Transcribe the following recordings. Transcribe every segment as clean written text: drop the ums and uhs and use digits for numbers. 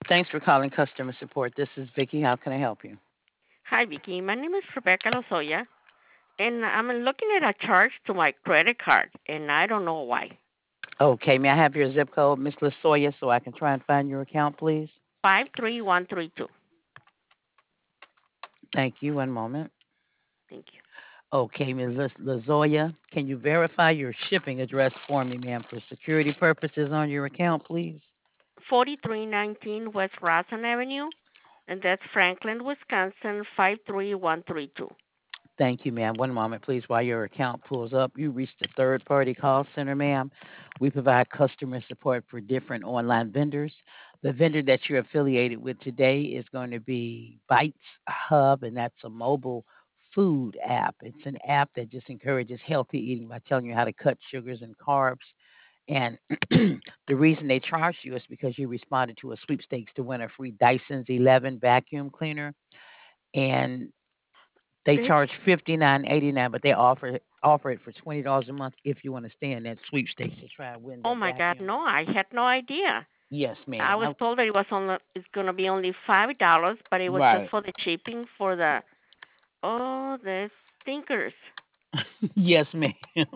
Thanks for calling customer support. This is Vicky. How can I help you? Hi, Vicky. My name is Rebecca Lozoya, and I'm looking at a charge to my credit card, and I don't know why. Okay, may I have your zip code, Miss Lasoya, so I can try and find your account, please? 53132. Thank you. One moment. Thank you. Okay, Ms. Lazoya, can you verify your shipping address for me, ma'am, for security purposes on your account, please? 4319 West Rossan Avenue, and that's Franklin, Wisconsin 53132. Thank you, ma'am. One moment, please, while your account pulls up. You reached the third-party call center, ma'am. We provide customer support for different online vendors. The vendor that you're affiliated with today is going to be Bites Hub, and that's a mobile food app. It's an app that just encourages healthy eating by telling you how to cut sugars and carbs. And the reason they charged you is because you responded to a sweepstakes to win a free Dyson's 11 vacuum cleaner. And they This, charge $59.89, but they offer it for $20 a month if you want to stay in that sweepstakes to try and win oh that my God, vacuum. no, I had no idea. Yes, I ma'am. was told that it's gonna be only $5, but it was just Right. for the shipping for the stinkers. Yes, ma'am.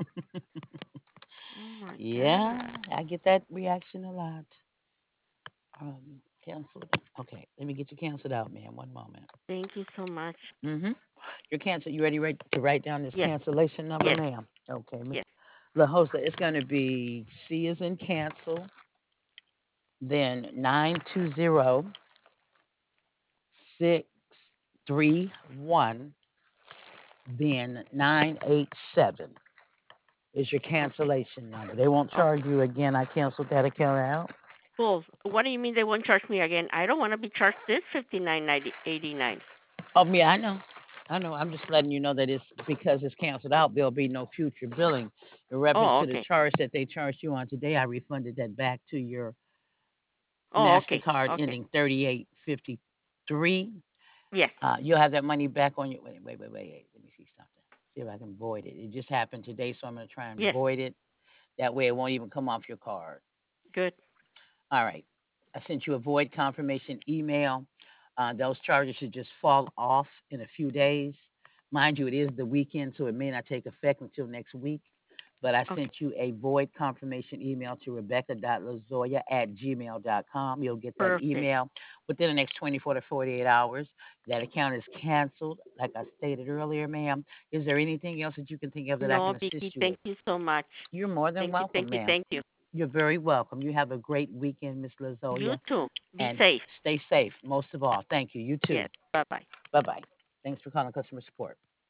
Oh my Yeah, God. I get that reaction a lot. Canceled. Okay, let me get you canceled out, ma'am. One moment. Thank you so much. Mm-hmm. You're canceled. You ready to write down this Yes, cancellation number, yes, ma'am? Okay, Miss yes. La Hosta, it's going to be C is in cancel, then 920-631, then 987 is your Okay. cancellation number. They won't Okay. charge you again. I canceled that account out. Well, what do you mean they won't charge me again? I don't want to be charged this 59.89. Oh, yeah, I know. I know. I'm just letting you know that it's because it's canceled out. There'll be no future billing. In reference Oh, to the okay. charge that they charged you on today, I refunded that back to your Oh, okay. MasterCard Okay. ending 3853. Yes. You'll have that money back on your. Wait. Let me see something. See if I can void it. It just happened today, so I'm going to try and Yes. void it. That way, it won't even come off your card. Good. All right. I sent you a void confirmation email. Those charges should just fall off in a few days. Mind you, it is the weekend, so it may not take effect until next week. But I Okay. sent you a void confirmation email to rebecca.lazoya@gmail.com. You'll get that Perfect. email within the next 24 to 48 hours. That account is canceled, like I stated earlier, ma'am. Is there anything else that you can think of that I No, can Vicky, assist you thank with? you so much. You're more than Thank you, welcome, thank you, ma'am. thank you. You're very welcome. You have a great weekend, Miss You Lazoya, too. Be and safe. stay safe most of all. Thank you. You too. Yes. Bye bye. Bye bye. Thanks for calling customer support.